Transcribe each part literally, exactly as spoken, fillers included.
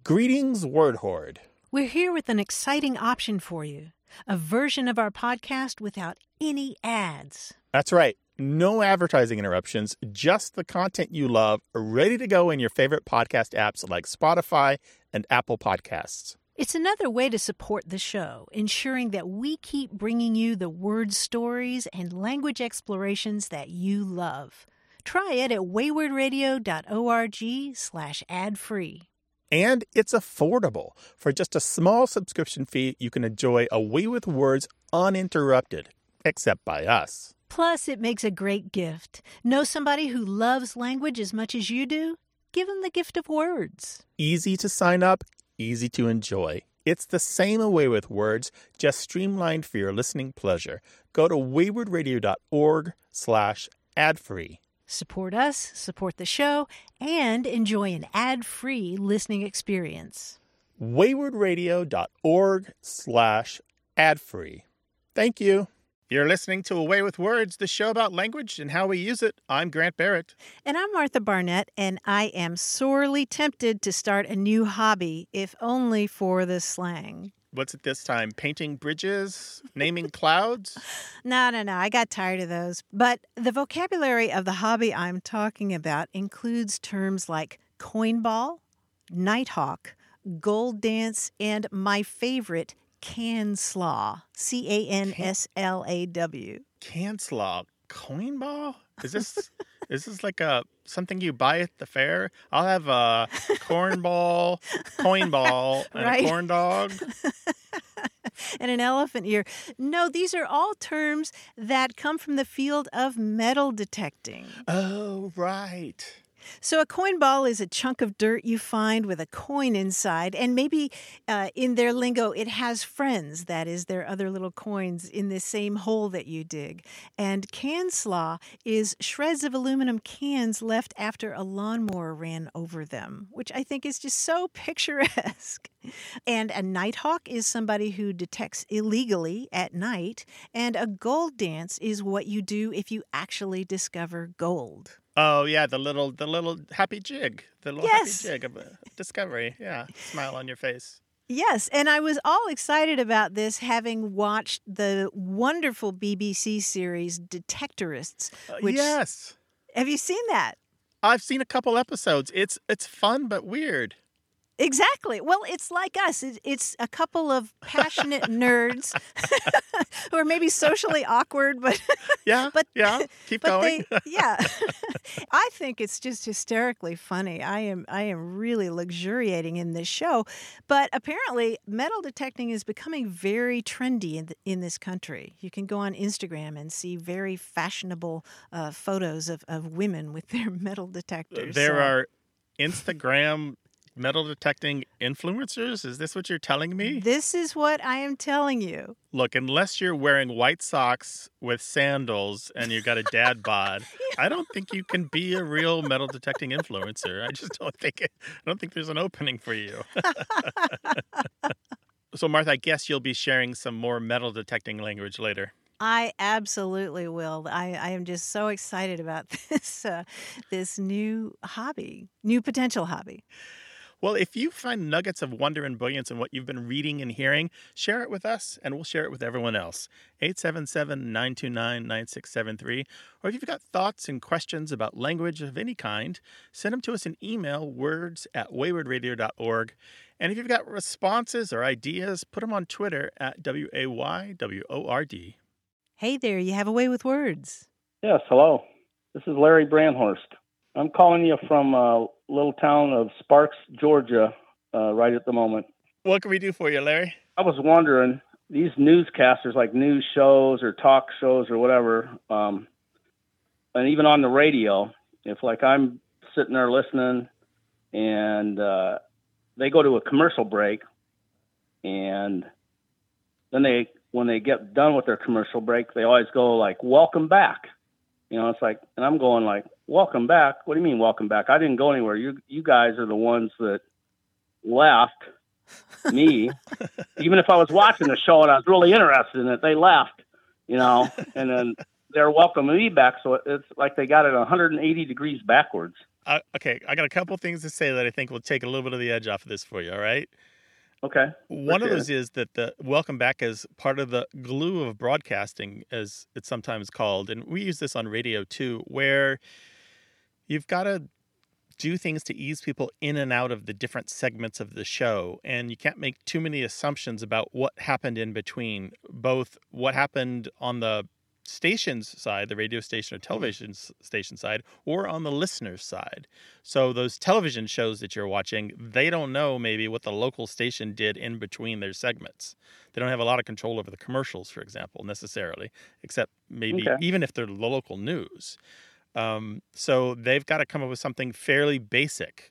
Greetings, Word Horde. We're here with an exciting option for you, a version of our podcast without any ads. That's right. No advertising interruptions, just the content you love, ready to go in your favorite podcast apps like Spotify and Apple Podcasts. It's another way to support the show, ensuring that we keep bringing you the word stories and language explorations that you love. Try it at waywardradio.org slash ad-free. And it's affordable. For just a small subscription fee, you can enjoy A Way with Words uninterrupted, except by us. Plus, it makes a great gift. Know somebody who loves language as much as you do? Give them the gift of words. Easy to sign up, easy to enjoy. It's the same A Way with Words, just streamlined for your listening pleasure. Go to waywardradio.org slash ad-free. Support us, support the show, and enjoy an ad-free listening experience. waywardradio.org slash ad-free. Thank you. You're listening to A Way with Words, the show about language and how we use it. I'm Grant Barrett. And I'm Martha Barnett, and I am sorely tempted to start a new hobby, if only for the slang. What's it this time? Painting bridges? Naming clouds? No, no, no. I got tired of those. But the vocabulary of the hobby I'm talking about includes terms like coin ball, nighthawk, gold dance, and my favorite, canslaw. C A N S L A W. Canslaw. Coin ball? Is this is this like a something you buy at the fair? I'll have a corn ball, coin ball, and right? a corn dog. And an elephant ear. No, these are all terms that come from the field of metal detecting. Oh, right. So a coin ball is a chunk of dirt you find with a coin inside, and maybe uh, in their lingo it has friends, that is, their other little coins in the same hole that you dig. And canslaw is shreds of aluminum cans left after a lawnmower ran over them, which I think is just so picturesque. And a nighthawk is somebody who detects illegally at night, and a gold dance is what you do if you actually discover gold. Oh, yeah, the little the little happy jig. The little Yes. happy jig of a discovery. Yeah, smile on your face. Yes, and I was all excited about this having watched the wonderful B B C series Detectorists. Uh, Which, yes. have you seen that? I've seen a couple episodes. It's it's fun but weird. Exactly. Well, it's like us. It- It's a couple of passionate nerds who are maybe socially awkward, but Yeah, But- yeah, keep but going. they, yeah. I think it's just hysterically funny. I am I am really luxuriating in this show, but apparently metal detecting is becoming very trendy in th- in this country. You can go on Instagram and see very fashionable uh, photos of, of women with their metal detectors. There So- are Instagram metal detecting influencers? Is this what you're telling me? This is what I am telling you. Look, unless you're wearing white socks with sandals and you got a dad bod, I don't think you can be a real metal detecting influencer. I just don't think it, I don't think there's an opening for you. So, Martha, I guess you'll be sharing some more metal detecting language later. I absolutely will. I, I am just so excited about this uh, this new hobby, new potential hobby. Well, if you find nuggets of wonder and brilliance in what you've been reading and hearing, share it with us, and we'll share it with everyone else. eight seven seven, nine two nine, nine six seven three. Or if you've got thoughts and questions about language of any kind, send them to us in email, words at waywardradio dot org. And if you've got responses or ideas, put them on Twitter at W A Y W O R D. Hey there, you have a way with words. Yes, hello. This is Larry Brandhorst. I'm calling you from a little town of Sparks, Georgia, uh, right at the moment. What can we do for you, Larry? I was wondering, these newscasters, like news shows or talk shows or whatever, um, and even on the radio, if like I'm sitting there listening and uh, they go to a commercial break, and then they, when they get done with their commercial break, they always go like, "Welcome back." You know, it's like, and I'm going like, "Welcome back? What do you mean, welcome back? I didn't go anywhere. You, you guys are the ones that left me." Even if I was watching the show and I was really interested in it, they left, you know, and then they're welcoming me back. So it's like they got it one hundred eighty degrees backwards. uh, okay, I got a couple things to say that I think will take a little bit of the edge off of this for you, all right? Okay. One of Appreciate those it. is that the welcome back is part of the glue of broadcasting, as it's sometimes called. And we use this on radio too, where you've got to do things to ease people in and out of the different segments of the show. And you can't make too many assumptions about what happened in between, both what happened on the station's side, the radio station or television s- station side, or on the listener's side. So those television shows that you're watching, they don't know maybe what the local station did in between their segments. They don't have a lot of control over the commercials, for example, necessarily, except maybe Okay. even if they're the local news. Um, so they've got to come up with something fairly basic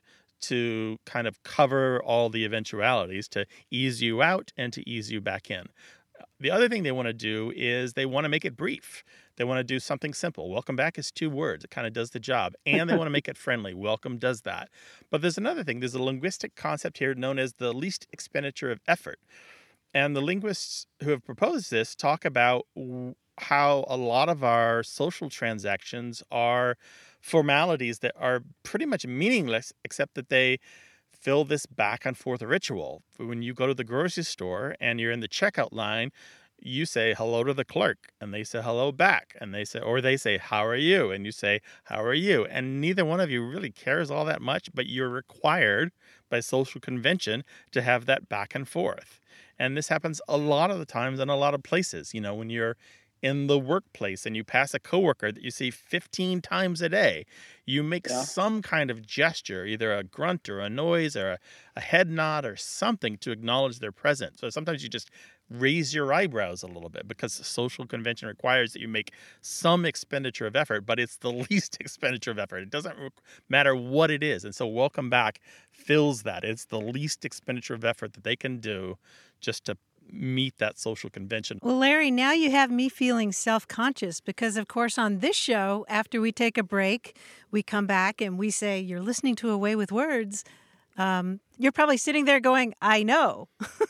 to kind of cover all the eventualities, to ease you out and to ease you back in. The other thing they want to do is they want to make it brief. They want to do something simple. Welcome back is two words. It kind of does the job. And they want to make it friendly. Welcome does that. But there's another thing. There's a linguistic concept here known as the least expenditure of effort. And the linguists who have proposed this talk about w- how a lot of our social transactions are formalities that are pretty much meaningless, except that they fill this back and forth ritual. When you go to the grocery store and you're in the checkout line, you say hello to the clerk and they say hello back, and they say, or they say, how are you? And you say, how are you? And neither one of you really cares all that much, but you're required by social convention to have that back and forth. And this happens a lot of the times in a lot of places. You know, when you're in the workplace and you pass a coworker that you see fifteen times a day, you make Yeah. some kind of gesture, either a grunt or a noise or a, a head nod or something to acknowledge their presence. So sometimes you just raise your eyebrows a little bit because social convention requires that you make some expenditure of effort, but it's the least expenditure of effort. It doesn't re- matter what it is. And so welcome back fills that. It's the least expenditure of effort that they can do just to meet that social convention. Well, Larry, now you have me feeling self-conscious because, of course, on this show, after we take a break, we come back and we say, you're listening to A Way with Words. Um, you're probably sitting there going, I know.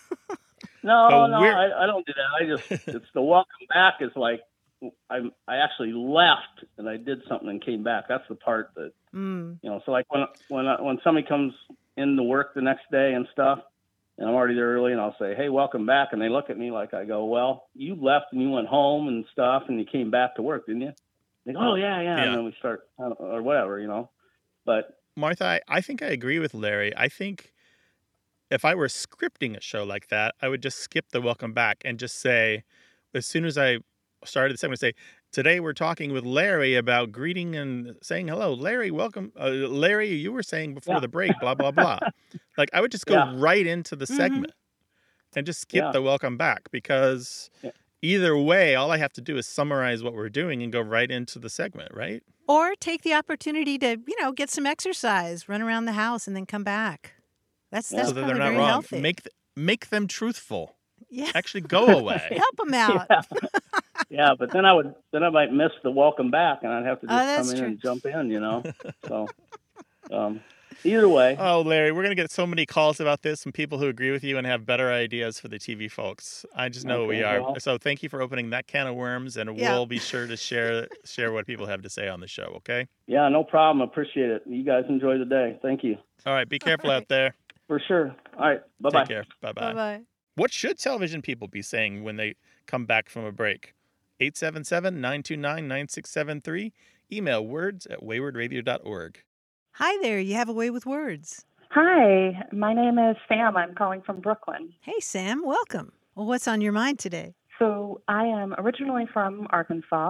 No, But no, we're I, I don't do that. I just it's the welcome back is like I I actually left and I did something and came back. That's the part that Mm. you know. So like when when I, when somebody comes in to work the next day and stuff, and I'm already there early, and I'll say, "Hey, welcome back," and they look at me like I go, "Well, you left and you went home and stuff, and you came back to work, didn't you?" They go, "Oh yeah, yeah," and yeah. then we start uh, or whatever, you know. But Martha, I, I think I agree with Larry. I think if I were scripting a show like that, I would just skip the welcome back and just say, as soon as I started the segment, say, today we're talking with Larry about greeting and saying hello. Larry, welcome. Uh, Larry, you were saying before yeah, the break, blah, blah, blah. Like I would just go yeah, right into the Mm-hmm. segment and just skip yeah, the welcome back, because yeah. either way, all I have to do is summarize what we're doing and go right into the segment, right? Or take the opportunity to, you know, get some exercise, run around the house, and then come back. That's Yeah. that's So that they're probably not very wrong. healthy. Make th- make them truthful. Yeah, Actually go away. help them out. Yeah, yeah, but then I would then I might miss the welcome back, and I'd have to Oh, just that's come in true. and jump in, you know. So um, either way, Oh, Larry, we're going to get so many calls about this from people who agree with you and have better ideas for the T V folks. I just know we okay. are. Well, So thank you for opening that can of worms, and Yeah. we'll be sure to share share what people have to say on the show, okay? yeah, no problem. Appreciate it. You guys enjoy the day. Thank you All right, be careful All out right. there. for sure. All right, bye bye. Take care. Bye-bye. Bye-bye. What should television people be saying when they come back from a break? eight seven seven, nine two nine, nine six seven three. Email words at wayward radio dot org. Hi there. You have A Way with Words. Hi, my name is Sam. I'm calling from Brooklyn. Hey, Sam. Welcome. Well, what's on your mind today? So I am originally from Arkansas.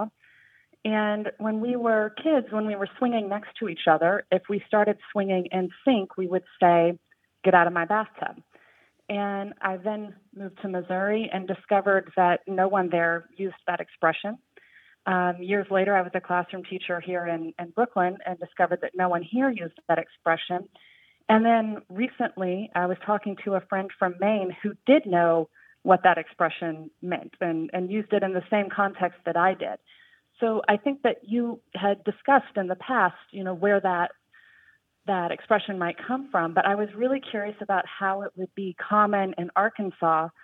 And when we were kids, when we were swinging next to each other, if we started swinging in sync, we would say, "Get out of my bathtub." And I then moved to Missouri and discovered that no one there used that expression. Um, years later, I was a classroom teacher here in, in Brooklyn and discovered that no one here used that expression. And then recently, I was talking to a friend from Maine who did know what that expression meant and, and used it in the same context that I did. So I think that you had discussed in the past, you know, where that that expression might come from, but I was really curious about how it would be common in Arkansas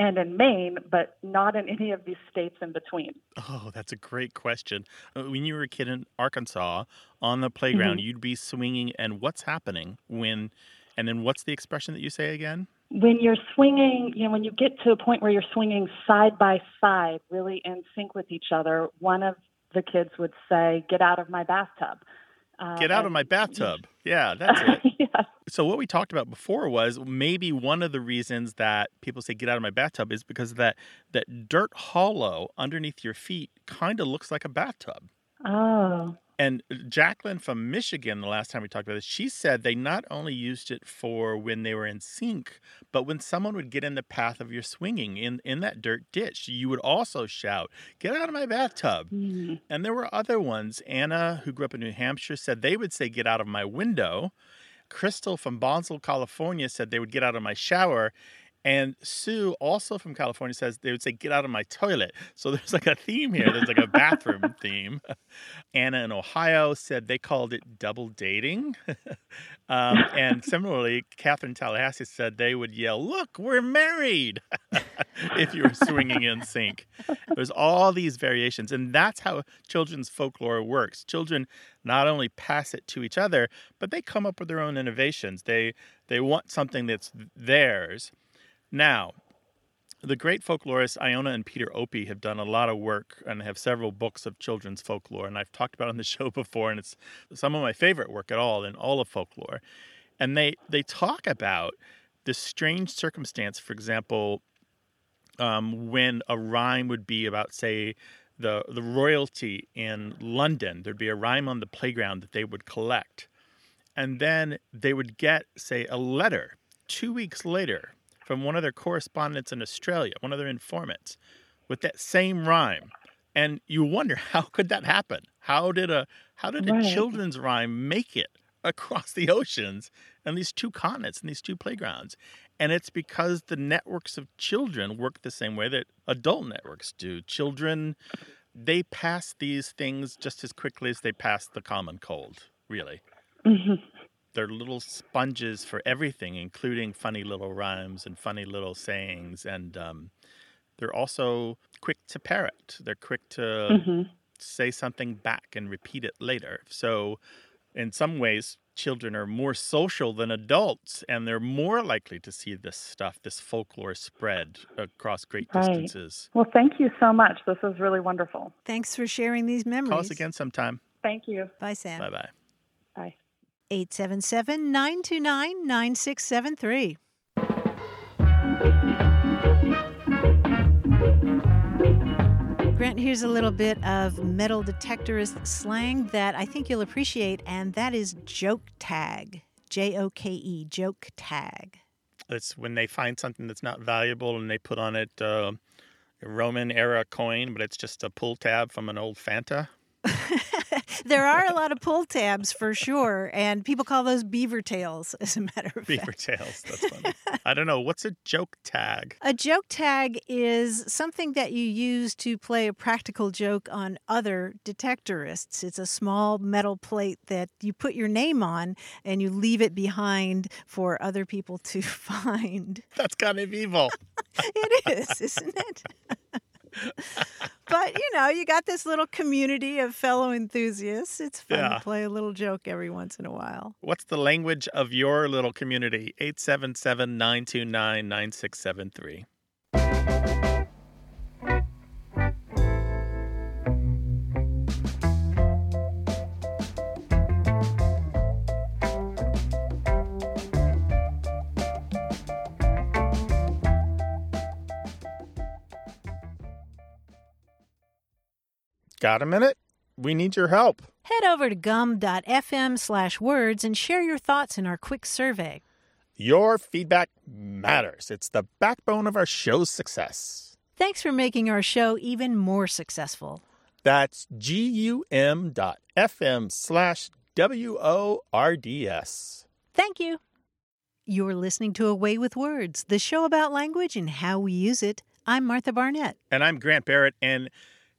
and in Maine, but not in any of these states in between. Oh, that's a great question. Uh, When you were a kid in Arkansas on the playground, hmm you'd be swinging, and what's happening when, and then what's the expression that you say again? When you're swinging, you know, when you get to a point where you're swinging side by side, really in sync with each other, one of the kids would say, "Get out of my bathtub." Uh, Get out of and my bathtub. Yeah, that's it. yeah. So what we talked about before was maybe one of the reasons that people say get out of my bathtub is because that that dirt hollow underneath your feet kind of looks like a bathtub. Oh. And Jacqueline from Michigan, the last time we talked about this, she said they not only used it for when they were in sync, but when someone would get in the path of your swinging in, in that dirt ditch, you would also shout, "Get out of my bathtub." Mm. And there were other ones. Anna, who grew up in New Hampshire, said they would say, "Get out of my window." Crystal from Bonsall, California, said they would get out of my shower. And Sue, also from California, says they would say, "Get out of my toilet." So there's like a theme here. There's like a bathroom theme. Anna in Ohio said they called it double dating. um, and similarly, Catherine Tallahassee said they would yell, "Look, we're married," if you were swinging in sync. There's all these variations. And that's how children's folklore works. Children not only pass it to each other, but they come up with their own innovations. They, they want something that's theirs. Now, the great folklorists Iona and Peter Opie have done a lot of work and have several books of children's folklore, and I've talked about it on the show before, and it's some of my favorite work at all in all of folklore. And they, they talk about this strange circumstance, for example, um, when a rhyme would be about, say, the, the royalty in London. There'd be a rhyme on the playground that they would collect. And then they would get, say, a letter two weeks later from one of their correspondents in Australia, one of their informants, with that same rhyme. And you wonder, how could that happen? How did a how did a Right. children's rhyme make it across the oceans and these two continents and these two playgrounds? And it's because the networks of children work the same way that adult networks do. Children, they pass these things just as quickly as they pass the common cold, really. hmm They're little sponges for everything, including funny little rhymes and funny little sayings. And um, they're also quick to parrot. They're quick to hmm say something back and repeat it later. So in some ways, children are more social than adults, and they're more likely to see this stuff, this folklore spread across great Right. distances. Well, thank you so much. This is really wonderful. Thanks for sharing these memories. Call us again sometime. Thank you. Bye, Sam. Bye-bye. Bye. eight seven seven, nine two nine, nine six seven three. Grant, here's a little bit of metal detectorist slang that I think you'll appreciate, and that is joke tag. J O K E, joke tag. It's when they find something that's not valuable and they put on it uh, a Roman era coin, but it's just a pull tab from an old Fanta. There are a lot of pull tabs for sure, and people call those beaver tails, as a matter of Beaver fact. tails. That's funny. I don't know. What's a joke tag? A joke tag is something that you use to play a practical joke on other detectorists. It's a small metal plate that you put your name on and you leave it behind for other people to find. That's kind of evil. It is, isn't it? But, you know, you got this little community of fellow enthusiasts. It's fun Yeah. to play a little joke every once in a while. What's the language of your little community? eight seven seven, nine two nine, nine six seven three. Got a minute? We need your help. Head over to gum.fm slash words and share your thoughts in our quick survey. Your feedback matters. It's the backbone of our show's success. Thanks for making our show even more successful. That's gum dot fm slash W O R D S. Thank you. You're listening to A Way with Words, the show about language and how we use it. I'm Martha Barnett. And I'm Grant Barrett, and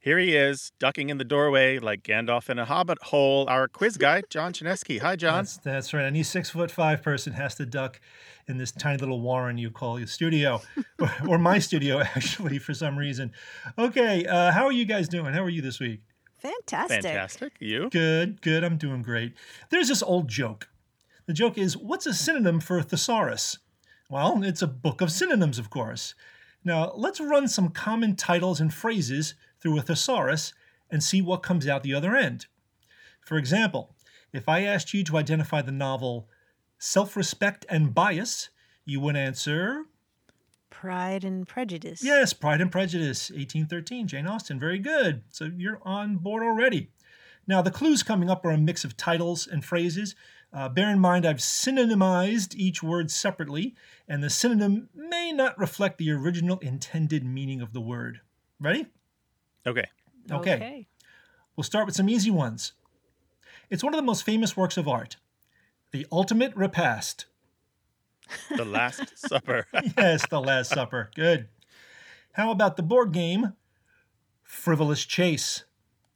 Here he is, ducking in the doorway like Gandalf in a hobbit hole, our quiz guy, John Chinesky. Hi, John. That's, that's right. Any six foot five person has to duck in this tiny little warren you call your studio, or, or my studio, actually, for some reason. Okay, uh, how are you guys doing? How are you this week? Fantastic. Fantastic. You? Good, good. I'm doing great. There's this old joke. The joke is, what's a synonym for thesaurus? Well, it's a book of synonyms, of course. Now, let's run some common titles and phrases through a thesaurus and see what comes out the other end. For example, if I asked you to identify the novel Self-Respect and Bias, you would answer... Pride and Prejudice. Yes, Pride and Prejudice, eighteen thirteen, Jane Austen. Very good. So you're on board already. Now, the clues coming up are a mix of titles and phrases. Uh, bear in mind, I've synonymized each word separately, and the synonym may not reflect the original intended meaning of the word. Ready? Okay. Okay. Okay. We'll start with some easy ones. It's one of the most famous works of art, The Ultimate Repast. The Last Supper. Yes, The Last Supper. Good. How about the board game, Frivolous Chase?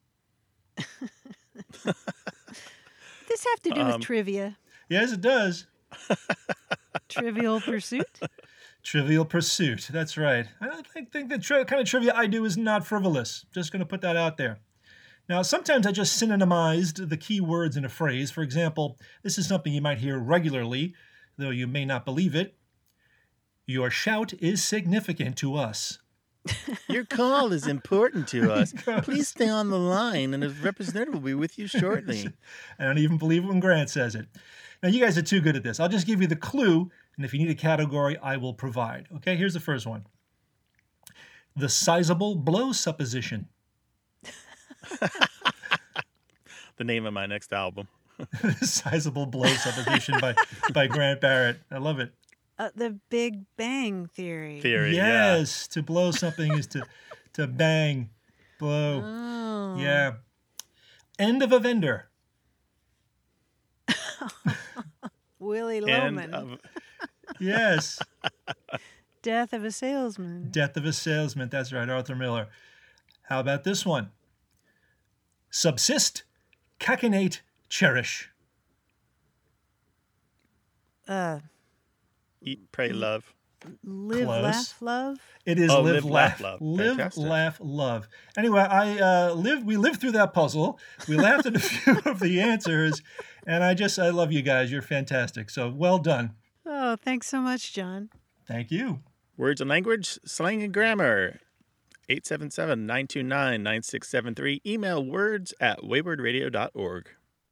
This have to do Um, with trivia. Yes, it does. Trivial Pursuit. Trivial Pursuit. That's right. I don't think, think the tri- kind of trivia I do is not frivolous. Just going to put that out there. Now, sometimes I just synonymized the key words in a phrase. For example, this is something you might hear regularly, though you may not believe it. Your shout is significant to us. Your call is important to us. Please stay on the line, and a representative will be with you shortly. I don't even believe it when Grant says it. Now, you guys are too good at this. I'll just give you the clue, and if you need a category, I will provide. Okay, here's the first one. The sizable blow supposition. The name of my next album. The sizable blow supposition by, by Grant Barrett. I love it. Uh, the Big Bang Theory. Theory. Yeah. Yes, to blow something is to, to bang, blow. Oh. Yeah. End of a vendor. Willie And Loman. of, Yes. Death of a Salesman. Death of a Salesman. That's right, Arthur Miller. How about this one? Subsist, cacinate, cherish. Uh, Eat, Pray, Love. live, Close. laugh, love. It is Oh, live, live, laugh, laugh, love. live, Fantastic. laugh, love. Anyway, I uh, lived. We lived through that puzzle. We laughed at a few of the answers, and I just I love you guys. You're fantastic. So well done. Oh, thanks so much, John. Thank you. Words and language, slang and grammar. eight seven seven, nine two nine, nine six seven three. Email words at wayward radio dot org.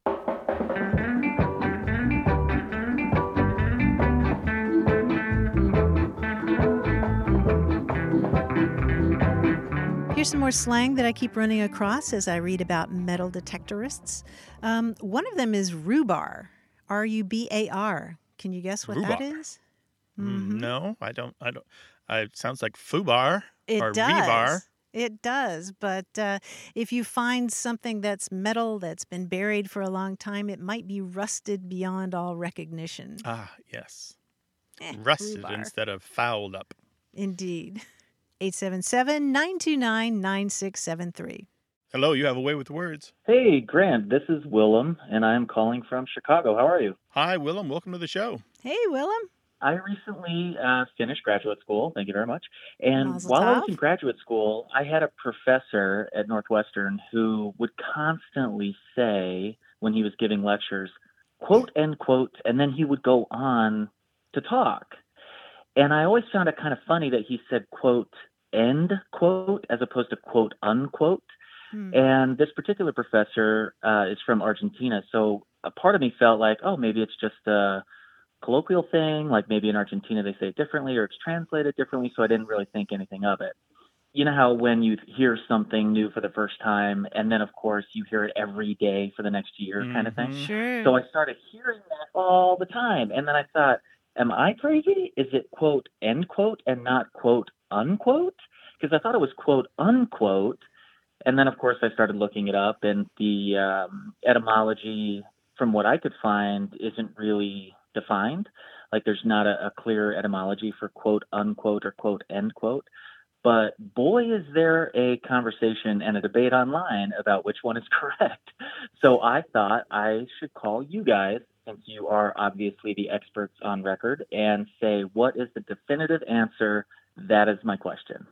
Here's some more slang that I keep running across as I read about metal detectorists. Um, one of them is rhubar. R U B A R. Can you guess what that Rhubarb. is? Mhm. No, I don't. I don't. Uh, it sounds like foobar It or does. rebar. It does. But uh, if you find something that's metal that's been buried for a long time, it might be rusted beyond all recognition. Ah, yes. Eh, Rusted rhubar. instead of fouled up. Indeed. eight seven seven, nine two nine, nine six seven three. Hello, you have a way with words. Hey, Grant, this is Willem, and I'm calling from Chicago. How are you? Hi, Willem. Welcome to the show. Hey, Willem. I recently uh, finished graduate school. Thank you very much. And Mazel while I was tov. in graduate school, I had a professor at Northwestern who would constantly say, when he was giving lectures, quote, end quote, and then he would go on to talk. And I always found it kind of funny that he said, quote, end quote, as opposed to quote, unquote. Hmm. And this particular professor uh, is from Argentina. So a part of me felt like, oh, maybe it's just a colloquial thing. Like maybe in Argentina they say it differently or it's translated differently. So I didn't really think anything of it. You know how when you hear something new for the first time and then, of course, you hear it every day for the next year kind of thing. Mhm. Sure. So I started hearing that all the time. And then I thought, am I crazy? Is it quote, end quote, and not quote, unquote? Because I thought it was quote, unquote. And then, of course, I started looking it up, and the um, etymology, from what I could find, isn't really defined. Like there's not a, a clear etymology for quote, unquote, or quote, end quote. But boy, is there a conversation and a debate online about which one is correct. So I thought I should call you guys, since you are obviously the experts on record, and say, what is the definitive answer? That is my question.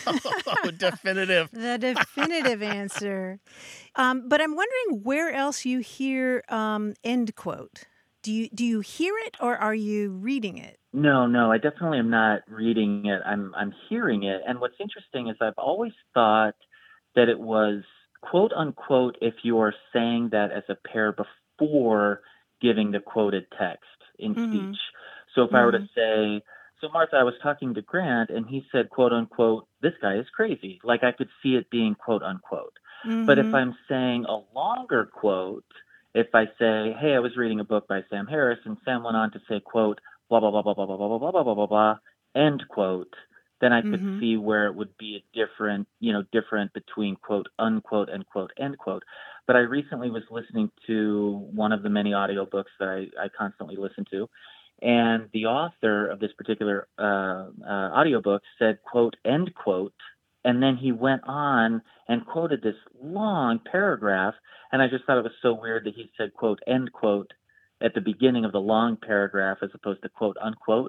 Oh, definitive. The definitive answer. Um, but I'm wondering where else you hear um, end quote. Do you do you hear it or are you reading it? No, no, I definitely am not reading it. I'm I'm hearing it. And what's interesting is I've always thought that it was quote unquote if you are saying that as a pair before giving the quoted text in Mhm. speech. So if I were to say, so Martha, I was talking to Grant and he said, quote unquote, this guy is crazy. Like I could see it being quote unquote. But if Mhm. I'm saying a longer quote, if I say, hey, I was reading a book by Sam Harris and Sam went on to say, quote, blah, blah, blah, blah, blah, blah, blah, blah, blah, blah, blah, blah, blah, end quote, then I could Mhm. see where it would be a different, you know, different between quote, unquote, and quote, end quote. But I recently was listening to one of the many audiobooks that I, I constantly listen to. And the author of this particular uh, uh, audiobook said, quote, end quote. And then he went on and quoted this long paragraph. And I just thought it was so weird that he said, quote, end quote at the beginning of the long paragraph as opposed to quote, unquote.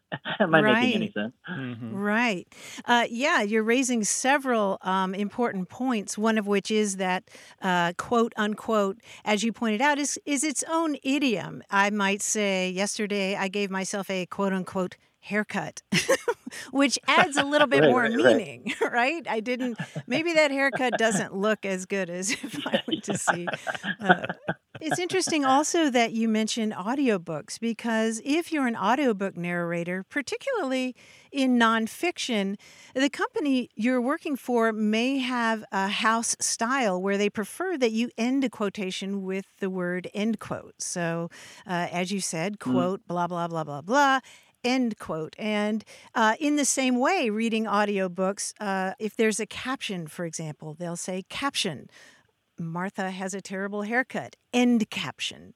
Am I making any Right. sense? Mhm. Right. Uh, yeah, you're raising several um, important points, one of which is that uh, quote unquote, as you pointed out, is, is its own idiom. I might say, yesterday I gave myself a quote unquote haircut, which adds a little bit Right, more right, right. meaning, right? I didn't, maybe that haircut doesn't look as good as if I went to see. Uh, it's interesting also that you mentioned audiobooks because if you're an audiobook narrator, particularly in nonfiction, the company you're working for may have a house style where they prefer that you end a quotation with the word end quote. So, uh, as you said, Mm. quote, blah, blah, blah, blah, blah. End quote. And uh, in the same way, reading audiobooks, uh, if there's a caption, for example, they'll say caption. Martha has a terrible haircut. End caption.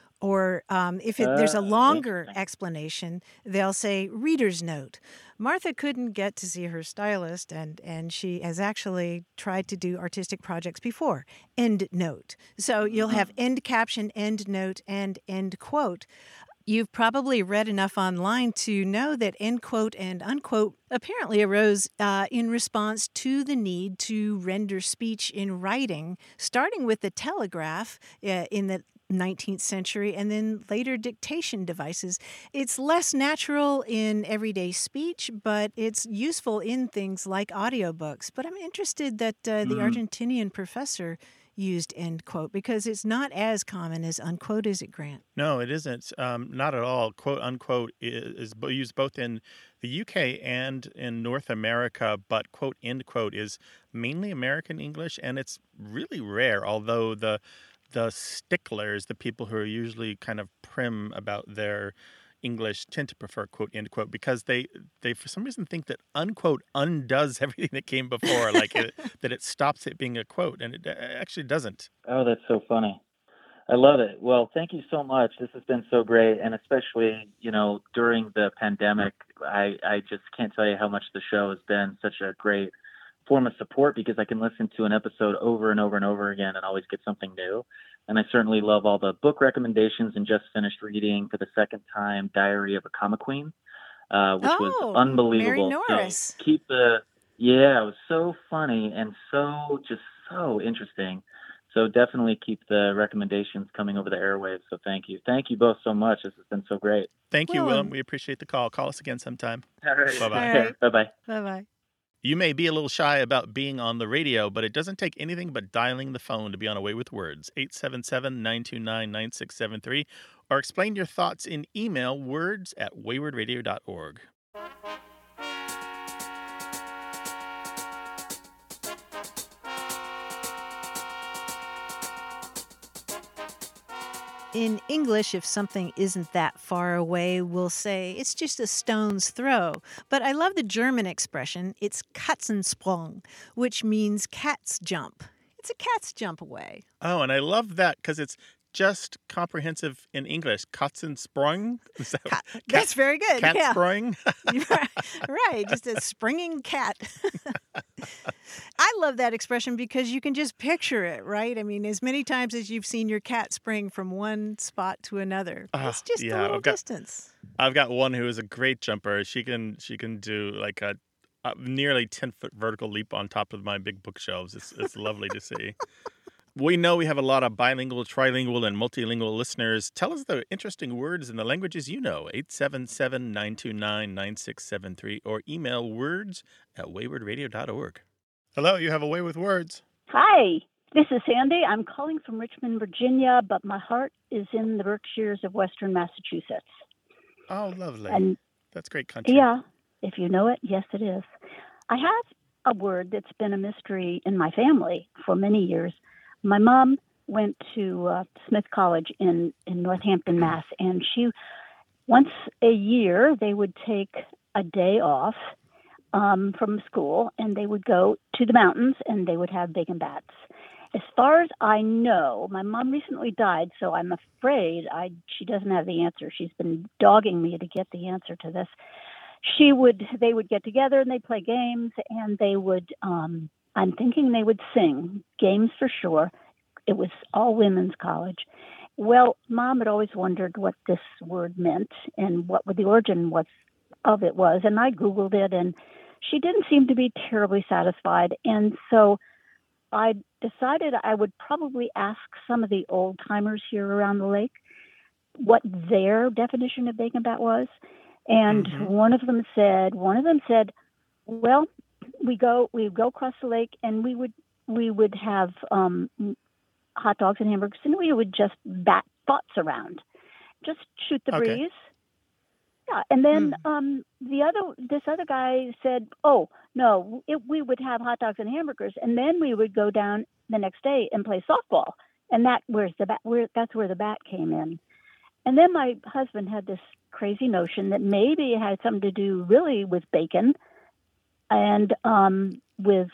Or um, if it, there's a Oh, longer interesting. explanation, they'll say reader's note. Martha couldn't get to see her stylist, and, and she has actually tried to do artistic projects before. End note. So you'll have end caption, end note, and end quote. You've probably read enough online to know that end quote and unquote apparently arose uh, in response to the need to render speech in writing, starting with the telegraph uh, in the nineteenth century and then later dictation devices. It's less natural in everyday speech, but it's useful in things like audiobooks. But I'm interested that uh, the Mm. Argentinian professor used end quote because it's not as common as unquote, is it, Grant? No, it isn't. Um, not at all. Quote unquote is, is bo- used both in the U K and in North America, but quote end quote is mainly American English, and it's really rare. Although the the sticklers, the people who are usually kind of prim about their English, tend to prefer quote end quote because they they for some reason think that unquote undoes everything that came before, like it, that it stops it being a quote, and it uh, actually doesn't. Oh, that's so funny. I love it. Well, thank you so much. This has been so great. And especially, you know, during the pandemic, I, I just can't tell you how much the show has been such a great form of support because I can listen to an episode over and over and over again and always get something new. And I certainly love all the book recommendations and just finished reading for the second time Diary of a Comic Queen, uh, which was Oh, unbelievable. Mary So Norris. keep the, yeah, it was so funny and so, just so interesting. So definitely keep the recommendations coming over the airwaves. So thank you. Thank you both so much. This has been so great. Thank you, Well, Willem. um, We appreciate the call. Call us again sometime. All right. Bye-bye. All Take care. right. Bye-bye. Bye-bye. You may be a little shy about being on the radio, but it doesn't take anything but dialing the phone to be on A Way with Words, eight seven seven, nine two nine, nine six seven three, or explain your thoughts in email, words at wayward radio dot org. In English, if something isn't that far away, we'll say it's just a stone's throw. But I love the German expression, it's Katzensprung, which means cat's jump. It's a cat's jump away. Oh, and I love that because it's just comprehensive in English? Katzensprung? Is that, Cat. That's very good. cat Yeah. sprung? Right, just a springing cat. I love that expression because you can just picture it, right? I mean, as many times as you've seen your cat spring from one spot to another, Ah, it's just yeah, a little I've got- distance. I've got one who is a great jumper. She can she can do like a, a nearly ten foot vertical leap on top of my big bookshelves. It's it's lovely to see. We know we have a lot of bilingual, trilingual, and multilingual listeners. Tell us the interesting words in the languages you know. eight seven seven, nine two nine, nine six seven three or email words at wayward radio dot org. Hello, you have a way with words. Hi, this is Sandy. I'm calling from Richmond, Virginia, but my heart is in the Berkshires of Western Massachusetts. Oh, lovely. And That's great country. yeah, if you know it, yes, it is. I have a word that's been a mystery in my family for many years. My mom went to uh, Smith College in, in Northampton, Mass, and she, once a year, they would take a day off um, from school, and they would go to the mountains, and they would have bacon bats. As far as I know, my mom recently died, so I'm afraid I she doesn't have the answer. She's been dogging me to get the answer to this. She would, they would get together and they'd play games, and they would, um, I'm thinking they would sing games for sure. It was all women's college. Well, Mom had always wondered what this word meant and what the origin was of it was, and I Googled it, and she didn't seem to be terribly satisfied, and so I decided I would probably ask some of the old timers here around the lake what their definition of bacon bat was. And Mhm. one of them said, one of them said, well, we go, we would go across the lake and we would, we would have um, hot dogs and hamburgers, and we would just bat thoughts around, just shoot the Okay. breeze. Yeah, and then um, the other, this other guy said, "Oh no, it, we would have hot dogs and hamburgers, and then we would go down the next day and play softball." And that where's the bat? Where that's where the bat came in. And then my husband had this crazy notion that maybe it had something to do really with bacon and um, with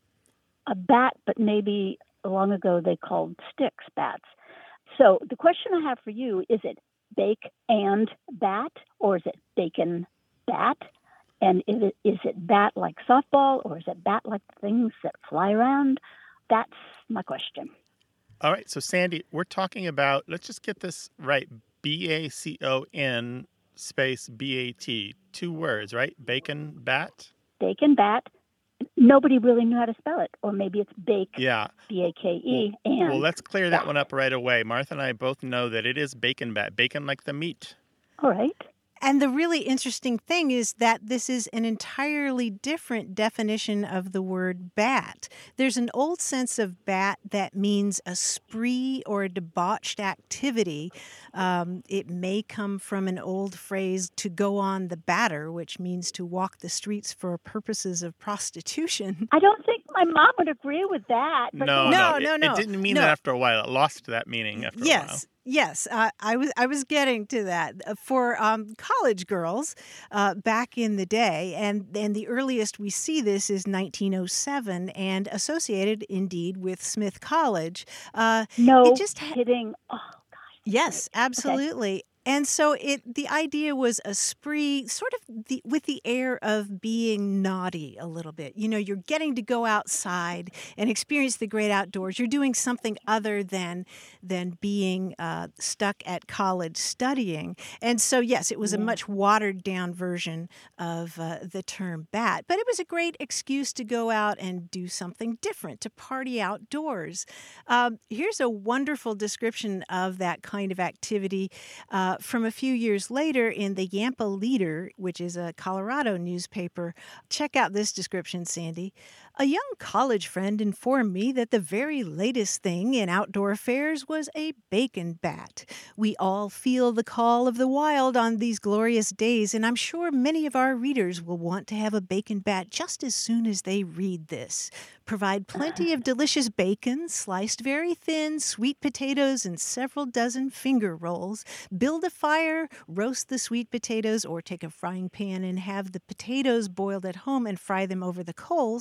a bat, but maybe long ago they called sticks bats. So the question I have for you is: it bake and bat, or is it bacon bat? And is it, is it bat like softball, or is it bat like things that fly around? That's my question. All right, so Sandy, we're talking about, let's just get this right, B A C O N space B A T, two words, right? Bacon, bat? Bacon bat. Nobody really knew how to spell it, or maybe it's bake, Yeah. B A K E, and Well, let's clear that bat. one up right away. Martha and I both know that it is bacon bat, bacon like the meat. All right. And the really interesting thing is that this is an entirely different definition of the word bat. There's an old sense of bat that means a spree or a debauched activity. Um, it may come from an old phrase, to go on the batter, which means to walk the streets for purposes of prostitution. I don't think my mom would agree with that. But No, No, no, no, it, no, it didn't mean no. that after a while. It lost that meaning after a while. Yes, yes, uh, I was I was getting to that. Uh, for um, college girls uh, back in the day, and and the earliest we see this is nineteen oh seven, and associated indeed with Smith College. Uh, no it just ha- kidding. Oh, yes, absolutely. And so it the idea was a spree, sort of the, with the air of being naughty a little bit. You know, you're getting to go outside and experience the great outdoors. You're doing something other than than being uh, stuck at college studying. And so, yes, it was a much watered down version of uh, the term bat, but it was a great excuse to go out and do something different, to party outdoors. Um, here's a wonderful description of that kind of activity. Uh, from a few years later in the Yampa Leader, which is a Colorado newspaper. Check out this description, Sandy. A young college friend informed me that the very latest thing in outdoor affairs was a bacon bat. We all feel the call of the wild on these glorious days, and I'm sure many of our readers will want to have a bacon bat just as soon as they read this. Provide plenty of delicious bacon, sliced very thin, sweet potatoes, and several dozen finger rolls. Build a fire, roast the sweet potatoes, or take a frying pan and have the potatoes boiled at home and fry them over the coals.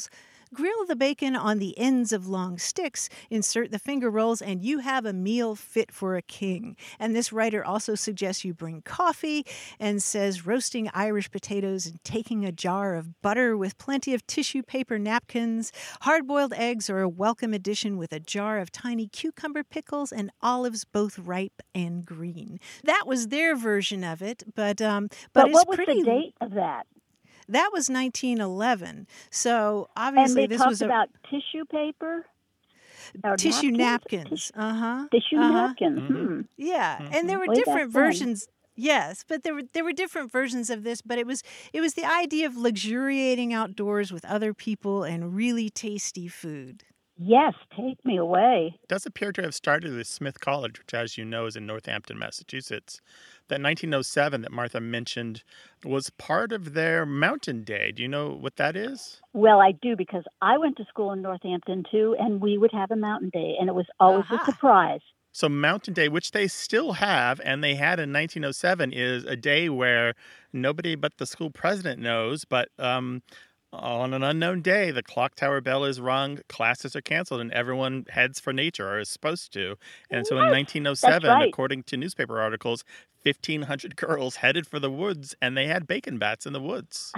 Grill the bacon on the ends of long sticks, insert the finger rolls, and you have a meal fit for a king. And this writer also suggests you bring coffee and says roasting Irish potatoes and taking a jar of butter with plenty of tissue paper napkins. Hard-boiled eggs are a welcome addition with a jar of tiny cucumber pickles and olives both ripe and green. That was their version of it, but um, but, But it's what was pretty. the date of that? That was nineteen eleven. So And obviously they this talked was a about tissue paper? Or tissue napkins? napkins. Uh huh. Tissue uh-huh. napkins. Mhm. Hmm. Yeah, and there were Way back different then. versions. Yes, but there were there were different versions of this, but it was it was the idea of luxuriating outdoors with other people and really tasty food. Yes, take me away. Does appear to have started with Smith College, which, as you know, is in Northampton, Massachusetts. That nineteen oh seven that Martha mentioned was part of their Mountain Day. Do you know what that is? Well, I do because I went to school in Northampton too, and we would have a mountain day, and it was always Aha. a surprise. So Mountain Day, which they still have, and they had in nineteen oh seven, is a day where nobody but the school president knows, but um, on an unknown day, the clock tower bell is rung, classes are canceled, and everyone heads for nature, or is supposed to. And so in Yes, nineteen oh seven, right. according to newspaper articles, fifteen hundred girls headed for the woods, and they had bacon bats in the woods.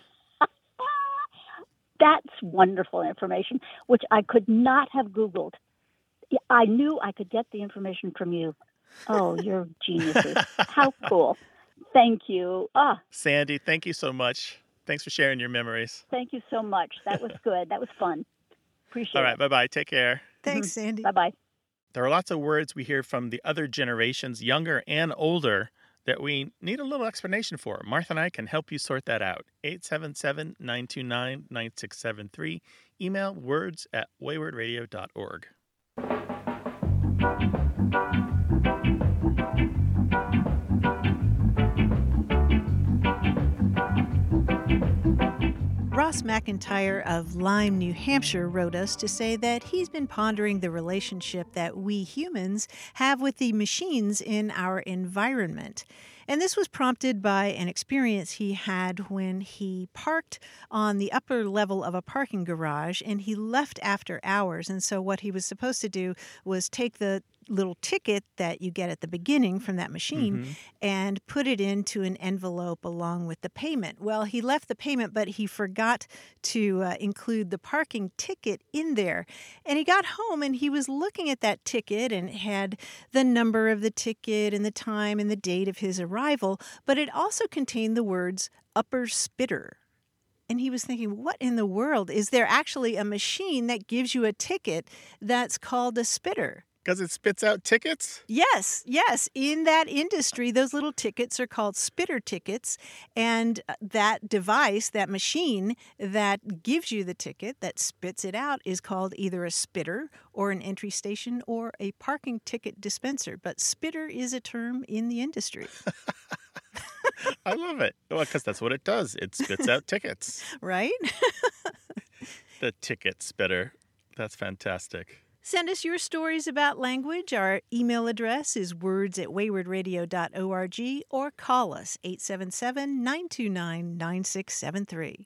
That's wonderful information, which I could not have Googled. I knew I could get the information from you. Oh, you're geniuses. How cool. Thank you. Ah, Sandy, thank you so much. Thanks for sharing your memories. thank you so much. That was good. That was fun. Appreciate All right, it. bye-bye. Take care. Thanks, Sandy. Bye-bye. There are lots of words we hear from the other generations, younger and older, that we need a little explanation for. Martha and I can help you sort that out. eight seven seven, nine two nine, nine six seven three. Email words at wayward radio dot org. Ross McIntyre of Lyme, New Hampshire wrote us to say that he's been pondering the relationship that we humans have with the machines in our environment. And this was prompted by an experience he had when he parked on the upper level of a parking garage and he left after hours. And so what he was supposed to do was take the little ticket that you get at the beginning from that machine Mhm. and put it into an envelope along with the payment. Well, he left the payment, but he forgot to uh, include the parking ticket in there. And he got home and he was looking at that ticket and it had the number of the ticket and the time and the date of his arrival, but it also contained the words Upper Spitter. And he was thinking, what in the world? Is there actually a machine that gives you a ticket that's called a spitter? Because it spits out tickets? Yes, yes. In that industry, those little tickets are called spitter tickets. And that device, that machine that gives you the ticket, that spits it out, is called either a spitter or an entry station or a parking ticket dispenser. But spitter is a term in the industry. I love it. Well, because that's what it does. It spits out tickets. Right? The ticket spitter. That's fantastic. Send us your stories about language. Our email address is words at wayward radio dot org or call us eight seven seven, nine two nine, nine six seven three.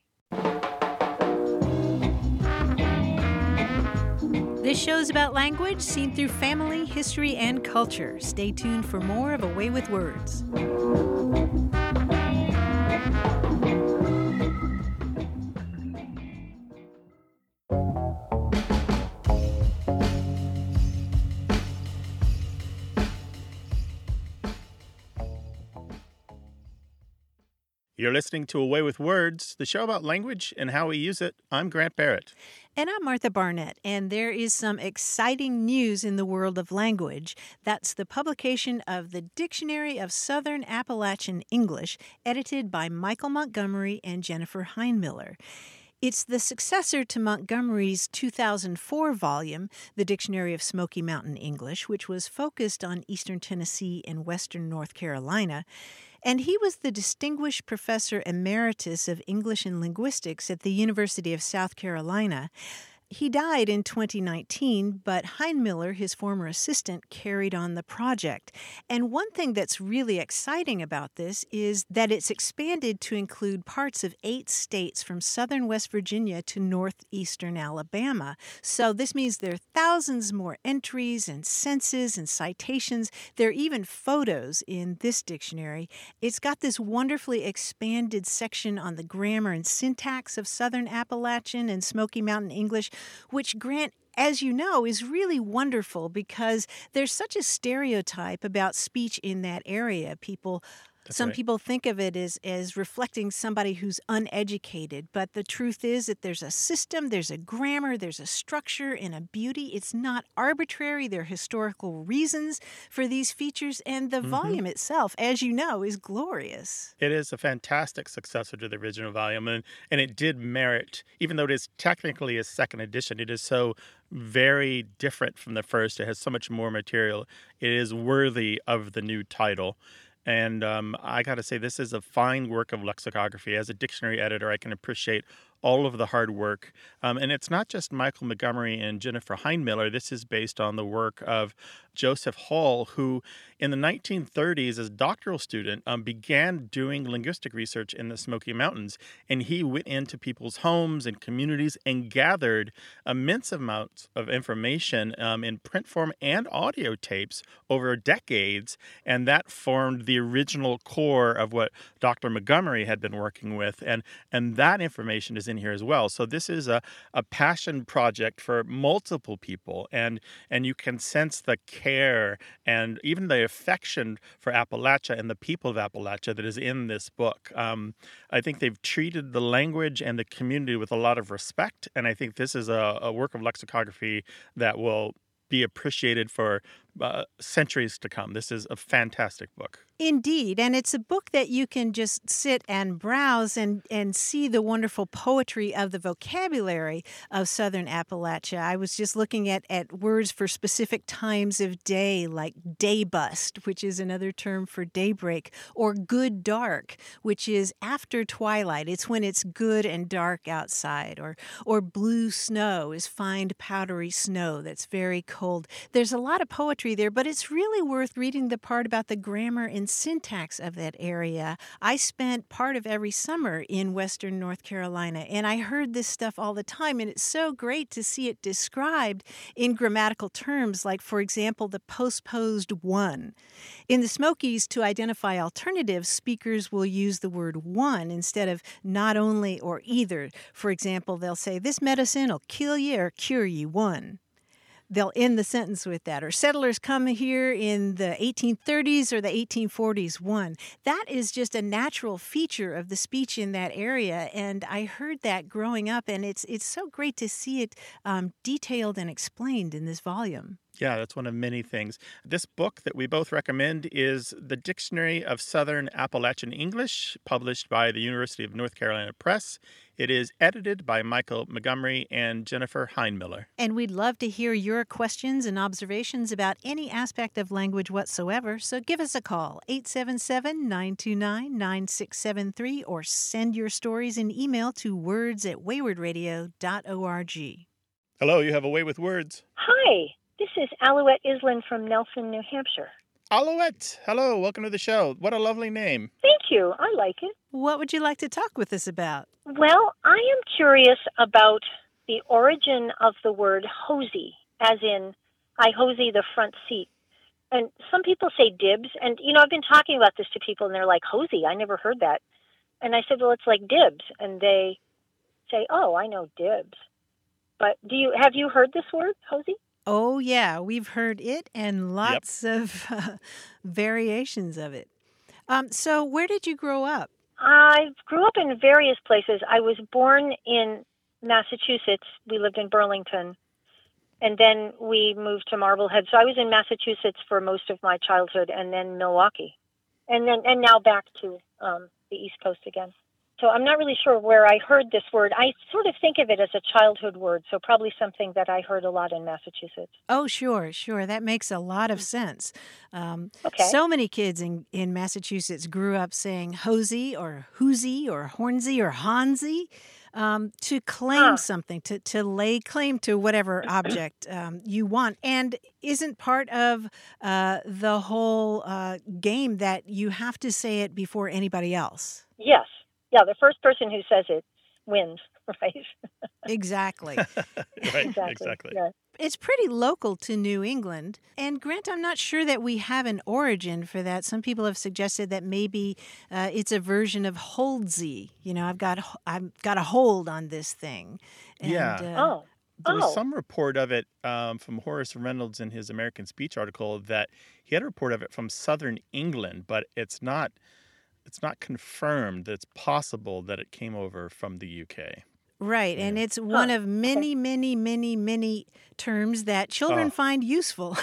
This show is about language seen through family, history, and culture. Stay tuned for more of A Way with Words. You're listening to A Way with Words, the show about language and how we use it. I'm Grant Barrett. And I'm Martha Barnett, and there is some exciting news in the world of language. That's the publication of the Dictionary of Southern Appalachian English, edited by Michael Montgomery and Jennifer Heinmiller. It's the successor to Montgomery's two thousand four volume, The Dictionary of Smoky Mountain English, which was focused on eastern Tennessee and western North Carolina. And he was the Distinguished Professor Emeritus of English and Linguistics at the University of South Carolina. He died in twenty nineteen, but Heinmiller, his former assistant, carried on the project. And one thing that's really exciting about this is that it's expanded to include parts of eight states from southern West Virginia to northeastern Alabama. So this means there are thousands more entries and senses and citations. There are even photos in this dictionary. It's got this wonderfully expanded section on the grammar and syntax of Southern Appalachian and Smoky Mountain English, which, Grant, as you know, is really wonderful because there's such a stereotype about speech in that area. People That's Some right. people think of it as, as reflecting somebody who's uneducated, but the truth is that there's a system, there's a grammar, there's a structure and a beauty. It's not arbitrary. There are historical reasons for these features, and the Mhm. volume itself, as you know, is glorious. It is a fantastic successor to the original volume, and, and it did merit, even though it is technically a second edition, it is so very different from the first. It has so much more material. It is worthy of the new title. And um, I got to say, this is a fine work of lexicography. As a dictionary editor, I can appreciate all of the hard work. Um, and it's not just Michael Montgomery and Jennifer Heinmiller. This is based on the work of Joseph Hall, who in the nineteen thirties, as a doctoral student, um, began doing linguistic research in the Smoky Mountains. And he went into people's homes and communities and gathered immense amounts of information um, in print form and audio tapes over decades. And that formed the original core of what Doctor Montgomery had been working with. And, and that information is in here as well. So this is a, a passion project for multiple people. And, and you can sense the care and even the affection for Appalachia and the people of Appalachia that is in this book. Um, I think they've treated the language and the community with a lot of respect. And I think this is a, a work of lexicography that will be appreciated for uh, centuries to come. This is a fantastic book. Indeed, and it's a book that you can just sit and browse and, and see the wonderful poetry of the vocabulary of Southern Appalachia. I was just looking at, at words for specific times of day, like daybust, which is another term for daybreak, or good dark, which is after twilight. It's when it's good and dark outside, or, or blue snow is fine powdery snow that's very cold. There's a lot of poetry there, but it's really worth reading the part about the grammar and syntax of that area. I spent part of every summer in Western North Carolina, and I heard this stuff all the time, and it's so great to see it described in grammatical terms, like, for example, the postposed one. In the Smokies, to identify alternatives, speakers will use the word one instead of not only or either. For example, they'll say, this medicine will kill you or cure you, one. They'll end the sentence with that. Or settlers come here in the eighteen thirties or the eighteen forties, one. That is just a natural feature of the speech in that area, and I heard that growing up, and it's it's so great to see it um, detailed and explained in this volume. Yeah, that's one of many things. This book that we both recommend is The Dictionary of Southern Appalachian English, published by the University of North Carolina Press. It is edited by Michael Montgomery and Jennifer Heinmiller. And we'd love to hear your questions and observations about any aspect of language whatsoever, so give us a call, eight seven seven, nine two nine, nine six seven three, or send your stories in email to words at wayward radio dot org. Hello, you have a way with words. Hi, this is Alouette Island from Nelson, New Hampshire. Alouette, hello, welcome to the show. What a lovely name. Thank you. I like it. What would you like to talk with us about? Well, I am curious about the origin of the word hosey, as in, I hosey the front seat. And some people say dibs. And, you know, I've been talking about this to people, and they're like, hosey, I never heard that. And I said, well, it's like dibs. And they say, oh, I know dibs. But do you have you heard this word, hosey? Oh, yeah, we've heard it and lots yep. of uh, variations of it. Um, so where did you grow up? I grew up in various places. I was born in Massachusetts. We lived in Burlington. And then we moved to Marblehead. So I was in Massachusetts for most of my childhood, and then Milwaukee. And then and now back to um, the East Coast again. So I'm not really sure where I heard this word. I sort of think of it as a childhood word, so probably something that I heard a lot in Massachusetts. Oh, sure, sure. That makes a lot of sense. Um, okay. So many kids in, in Massachusetts grew up saying hosey or hoozy or hornsey or hansey. um, to claim Huh. something, to, to lay claim to whatever object um, you want. And isn't part of uh, the whole uh, game that you have to say it before anybody else? Yes. Yeah, the first person who says it wins, right? Exactly. Right, exactly. exactly. Yeah. It's pretty local to New England. And Grant, I'm not sure that we have an origin for that. Some people have suggested that maybe uh, it's a version of holdsy. You know, I've got I've got a hold on this thing. And, Yeah. Uh, Oh. There was Oh. some report of it um, from Horace Reynolds in his American Speech article that he had a report of it from southern England, but it's not it's not confirmed that it's possible that it came over from the U K. Right. And Yeah. it's one Huh. of many, many, many, many terms that children Oh. find useful.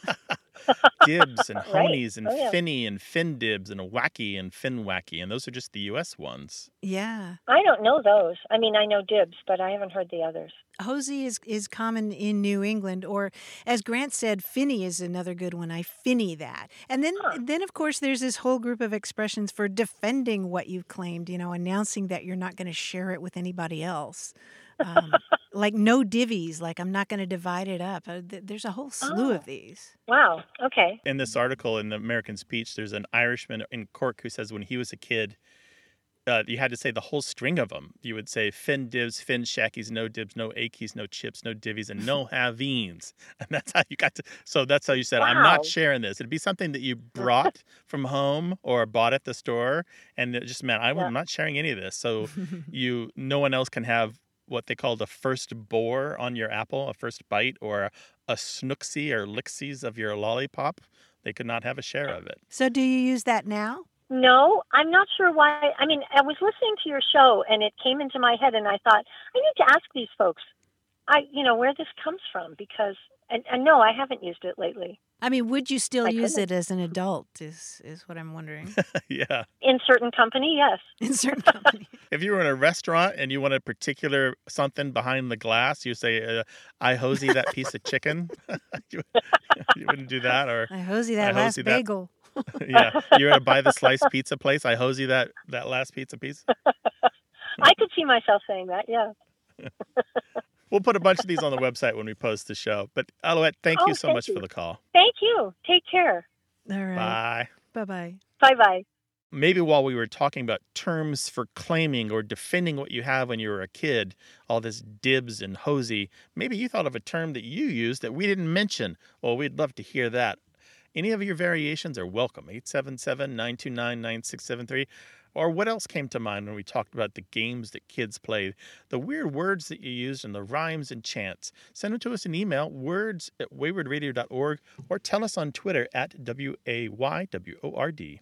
Dibs and Right. honies and Oh, yeah. finny and fin dibs and wacky and fin wacky, and those are just the U S ones. Yeah. I don't know those. I mean, I know dibs, but I haven't heard the others. Hosey is, is common in New England, or as Grant said, finny is another good one. I finny that. And then, Huh. then of course, there's this whole group of expressions for defending what you've claimed, you know, announcing that you're not going to share it with anybody else. Um, like no divvies, like I'm not going to divide it up. Uh, th- there's a whole slew Oh. of these. Wow. Okay. In this article in the American Speech, there's an Irishman in Cork who says when he was a kid, uh, you had to say the whole string of them. You would say fin dibs, fin shackies, no dibs, no achies, no chips, no divvies, and no haveens. And that's how you got to. So that's how you said, I'm Wow. not sharing this. It'd be something that you brought from home or bought at the store, and it just meant I, Yeah. I'm not sharing any of this. So you, no one else can have what they call the first bore on your apple, a first bite, or a snooksy or lixies of your lollipop. They could not have a share of it. So do you use that now? No, I'm not sure why. I mean, I was listening to your show and it came into my head and I thought, I need to ask these folks, I, you know, where this comes from because, and, and no, I haven't used it lately. I mean, would you still I use couldn't. it as an adult is, is what I'm wondering. Yeah. In certain company, yes. In certain companies. If you were in a restaurant and you want a particular something behind the glass, you say, uh, I hosey that piece of chicken. you, you wouldn't do that. Or, I hosey that I last hosey that- bagel. yeah, you're at a buy the sliced pizza place. I hosey that, that last pizza piece. I could see myself saying that, yeah. We'll put a bunch of these on the website when we post the show. But Alouette, thank Oh, you so thank much you. for the call. Thank you. Take care. All right. Bye. Bye-bye. Bye-bye. Maybe while we were talking about terms for claiming or defending what you have when you were a kid, all this dibs and hosey, maybe you thought of a term that you used that we didn't mention. Well, we'd love to hear that. Any of your variations are welcome. eight seven seven, nine two nine, nine six seven three. Or what else came to mind when we talked about the games that kids played, the weird words that you used, and the rhymes and chants? Send them to us in email, words at wayward radio dot org, or tell us on Twitter at W A Y W O R D.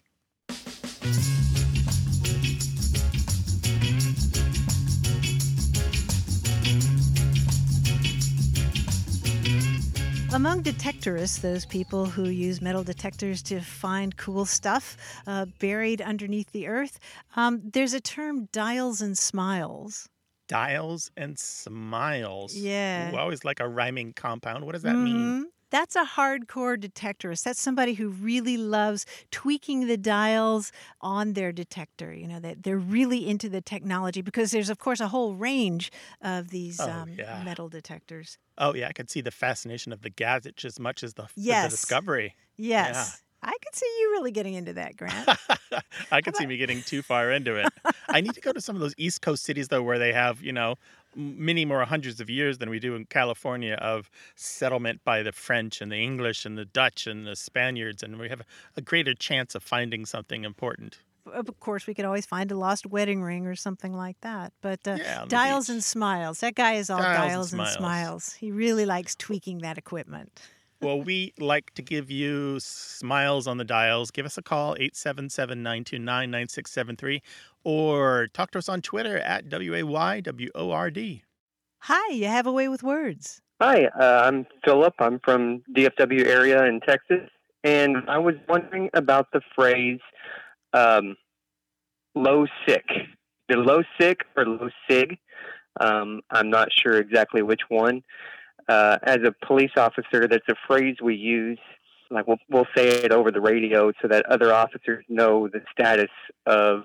Among detectorists, those people who use metal detectors to find cool stuff uh, buried underneath the earth, um, there's a term dials and smiles. Dials and smiles. Yeah. Ooh, I always like a rhyming compound. What does that mean? Mhm. That's a hardcore detectorist. That's somebody who really loves tweaking the dials on their detector. You know, that they're really into the technology because there's, of course, a whole range of these Oh, um, yeah. metal detectors. Oh, yeah, I could see the fascination of the gadget just as much as the, Yes. the discovery. Yes. I could see you really getting into that, Grant. I could see me getting too far into it. I need to go to some of those East Coast cities, though, where they have, you know, m- many more hundreds of years than we do in California of settlement by the French and the English and the Dutch and the Spaniards. And we have a greater chance of finding something important. Of course, we could always find a lost wedding ring or something like that. But uh, Yeah, on the dials beach. and smiles. That guy is all Dials and dials and smiles. smiles. He really likes tweaking that equipment. Well, we like to give you smiles on the dials. Give us a call, eight seven seven, nine two nine, nine six seven three, or talk to us on Twitter at W A Y W O R D. Hi, you have a way with words. Hi, uh, I'm Philip. I'm from D F W area in Texas, and I was wondering about the phrase um, low sick. The low sick or low sig? Um, I'm not sure exactly which one. Uh, as a police officer, that's a phrase we use. Like we'll, we'll say it over the radio so that other officers know the status of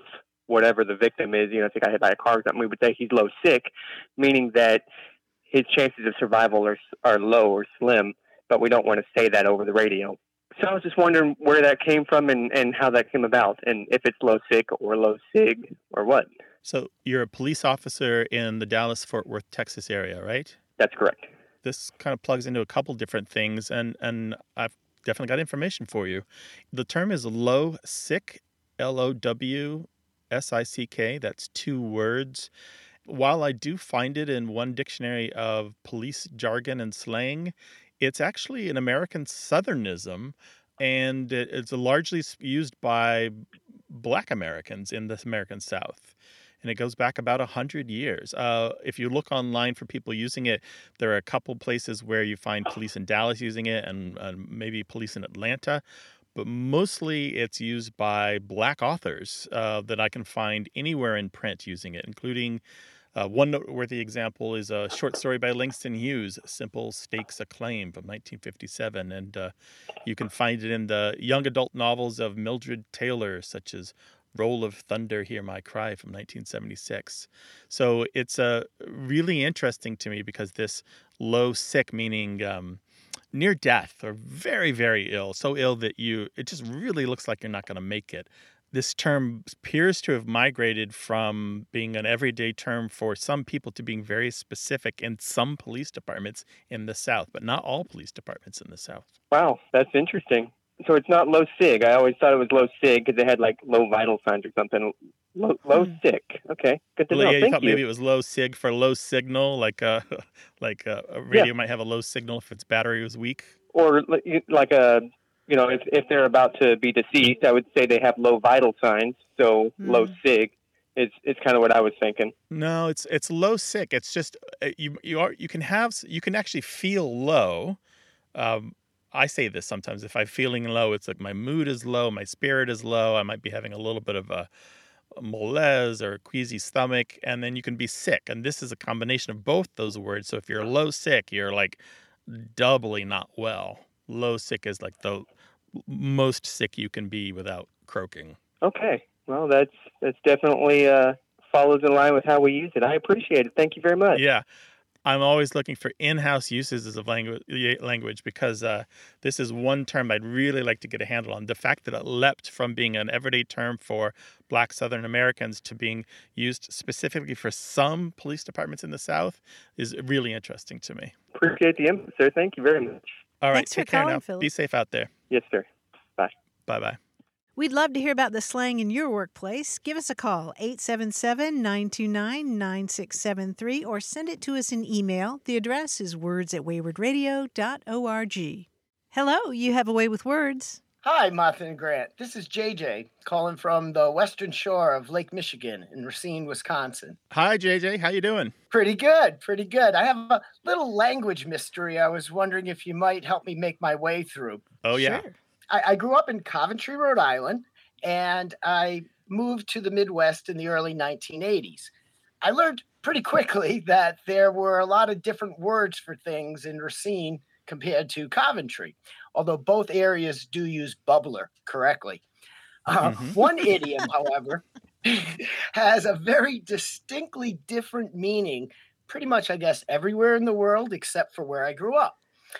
whatever the victim is, you know, if he got hit by a car or something, we would say he's low sick, meaning that his chances of survival are are low or slim, but we don't want to say that over the radio. So I was just wondering where that came from and, and how that came about, and if it's low sick or low sig or what. So you're a police officer in the Dallas-Fort Worth, Texas area, right? That's correct. This kind of plugs into a couple different things, and, and I've definitely got information for you. The term is low sick, L O W S I C K. That's two words. While I do find it in one dictionary of police jargon and slang, it's actually an American Southernism, and it's largely used by Black Americans in the American South. And it goes back about one hundred years. Uh, if you look online for people using it, there are a couple places where you find police in Dallas using it and uh, maybe police in Atlanta. But mostly it's used by Black authors uh, that I can find anywhere in print using it, including uh, one noteworthy example is a short story by Langston Hughes, Simple Stakes a Claim from nineteen fifty-seven. And uh, you can find it in the young adult novels of Mildred Taylor, such as Roll of Thunder, Hear My Cry from nineteen seventy-six. So it's uh, really interesting to me because this low sick, meaning um, near death or very, very ill, so ill that you it just really looks like you're not going to make it. This term appears to have migrated from being an everyday term for some people to being very specific in some police departments in the South, but not all police departments in the South. Wow, that's interesting. So it's not low sig. I always thought it was low sig because they had like low vital signs or something. Low, low mm. sick. Okay, good to well, know. Yeah, you Thank thought you. Maybe it was low sig for low signal, like a like a, a radio Yeah. might have a low signal if its battery was weak. Or li- like a, you know, if if they're about to be deceased, I would say they have low vital signs. So Mm. low sig is is kind of what I was thinking. No, it's it's low sick. It's just uh, you you are you can have you can actually feel low. Um, I say this sometimes. If I'm feeling low, it's like my mood is low, my spirit is low. I might be having a little bit of a, a malaise or a queasy stomach, and then you can be sick. And this is a combination of both those words. So if you're low sick, you're like doubly not well. Low sick is like the most sick you can be without croaking. Okay, well that's that's definitely uh, follows in line with how we use it. I appreciate it. Thank you very much. Yeah. I'm always looking for in-house uses of language, language because uh, this is one term I'd really like to get a handle on. The fact that it leapt from being an everyday term for Black Southern Americans to being used specifically for some police departments in the South is really interesting to me. Appreciate the input, sir. Thank you very much. All right, Thanks for take care calling, now. Philip. Be safe out there. Yes, sir. Bye. Bye-bye. We'd love to hear about the slang in your workplace. Give us a call, eight seven seven, nine two nine, nine six seven three, or send it to us in email. The address is words at wayward radio dot org. Hello, you have a way with words. Hi, Martha and Grant. This is J J calling from the western shore of Lake Michigan in Racine, Wisconsin. Hi, J J. How you doing? Pretty good, pretty good. I have a little language mystery I was wondering if you might help me make my way through. Oh, yeah. Sure. I, I grew up in Coventry, Rhode Island, and I moved to the Midwest in the early nineteen eighties. I learned pretty quickly that there were a lot of different words for things in Racine compared to Coventry, although both areas do use bubbler correctly. Uh, Mhm. One idiom, however, has a very distinctly different meaning, pretty much, I guess, everywhere in the world except for where I grew up.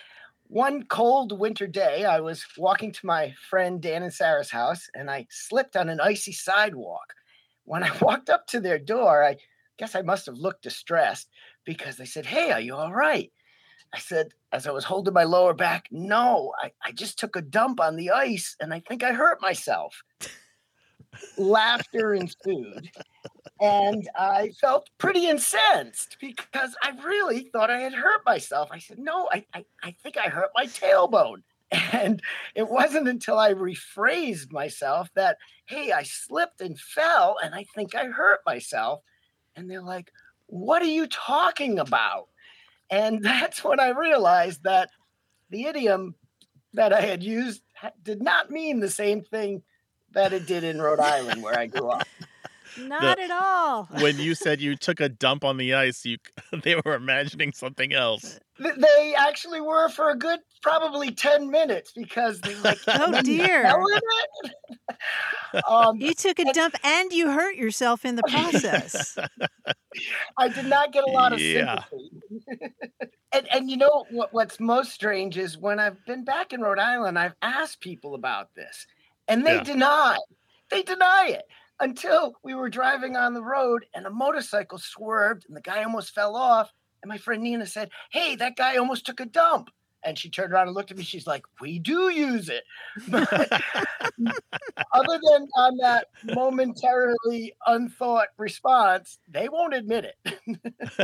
One cold winter day, I was walking to my friend Dan and Sarah's house, and I slipped on an icy sidewalk. When I walked up to their door, I guess I must have looked distressed because they said, "Hey, are you all right?" I said, as I was holding my lower back, "No, I, I just took a dump on the ice, and I think I hurt myself." Laughter ensued, and I felt pretty incensed because I really thought I had hurt myself. I said, "No, I, I, I think I hurt my tailbone." And it wasn't until I rephrased myself that, "Hey, I slipped and fell, and I think I hurt myself." And they're like, "What are you talking about?" And that's when I realized that the idiom that I had used did not mean the same thing that it did in Rhode Island, where I grew up. Not the, at all. When you said you took a dump on the ice, you they were imagining something else. They actually were for a good probably ten minutes because they like, oh dear. It? um, you took a and, dump and you hurt yourself in the process. I did not get a lot of yeah. sympathy. and, and you know what, what's most strange is when I've been back in Rhode Island, I've asked people about this and they yeah. deny. They deny it until we were driving on the road and a motorcycle swerved and the guy almost fell off. And my friend Nina said, hey, that guy almost took a dump. And she turned around and looked at me. She's like, we do use it. But other than on that momentarily unthought response, they won't admit it.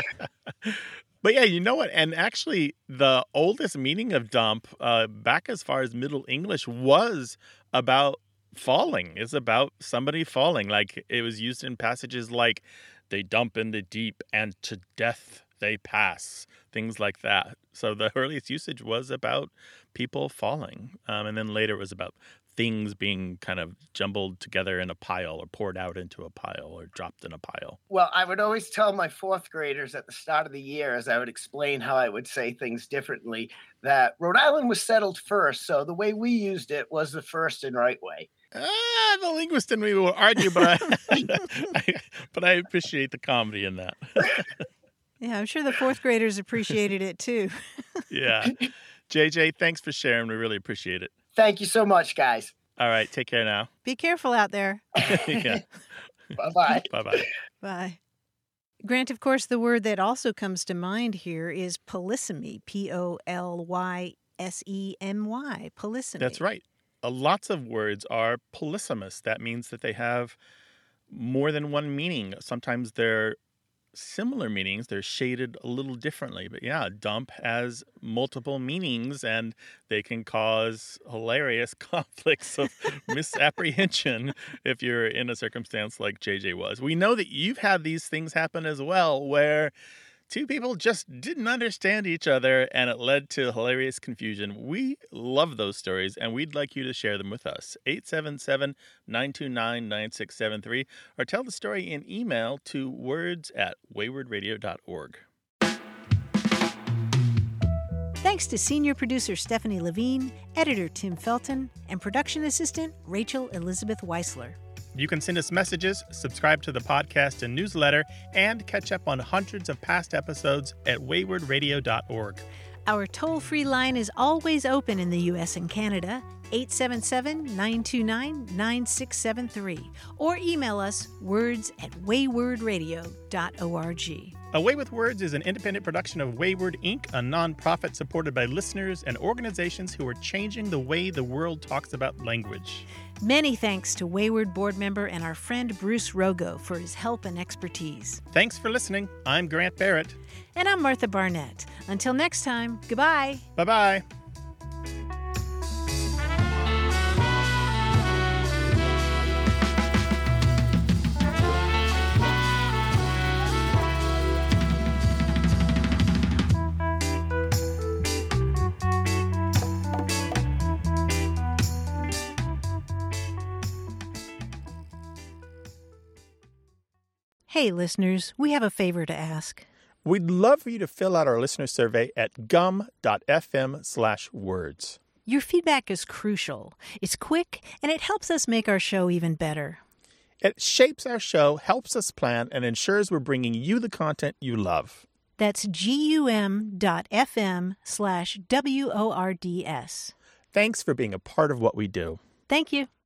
But yeah, you know what? And actually, the oldest meaning of dump, uh, back as far as Middle English, was about falling. It's about somebody falling. Like it was used in passages like, they dump in the deep and to death they pass, things like that. So the earliest usage was about people falling. Um, and then later it was about things being kind of jumbled together in a pile or poured out into a pile or dropped in a pile. Well, I would always tell my fourth graders at the start of the year, as I would explain how I would say things differently, that Rhode Island was settled first. So the way we used it was the first and right way. Ah, the linguist and we will argue, but I, I, but I appreciate the comedy in that. Yeah, I'm sure the fourth graders appreciated it too. Yeah. J J, thanks for sharing. We really appreciate it. Thank you so much, guys. All right. Take care now. Be careful out there. Yeah. Bye-bye. Bye-bye. Bye. Grant, of course, the word that also comes to mind here is polysemy, P O L Y S E M Y, polysemy. That's right. Uh, lots of words are polysemous. That means that they have more than one meaning. Sometimes they're similar meanings. They're shaded a little differently. But yeah, dump has multiple meanings and they can cause hilarious conflicts of misapprehension if you're in a circumstance like J J was. We know that you've had these things happen as well where two people just didn't understand each other and it led to hilarious confusion. We love those stories and we'd like you to share them with us. eight seven seven, nine two nine, nine six seven three or tell the story in email to words at wayward radio dot org. Thanks to senior producer Stephanie Levine, editor Tim Felton, and production assistant Rachel Elizabeth Weisler. You can send us messages, subscribe to the podcast and newsletter, and catch up on hundreds of past episodes at wayward radio dot org. Our toll-free line is always open in the U S and Canada, eight seven seven, nine two nine, nine six seven three, or email us words at wayward radio dot org. A Way with Words is an independent production of Wayward, Incorporated, a nonprofit supported by listeners and organizations who are changing the way the world talks about language. Many thanks to Wayward board member and our friend Bruce Rogo for his help and expertise. Thanks for listening. I'm Grant Barrett. And I'm Martha Barnett. Until next time, goodbye. Bye-bye. Hey, listeners, we have a favor to ask. We'd love for you to fill out our listener survey at gum dot f m slash words. Your feedback is crucial. It's quick, and it helps us make our show even better. It shapes our show, helps us plan, and ensures we're bringing you the content you love. That's gum dot f m slash W O R D S. Thanks for being a part of what we do. Thank you.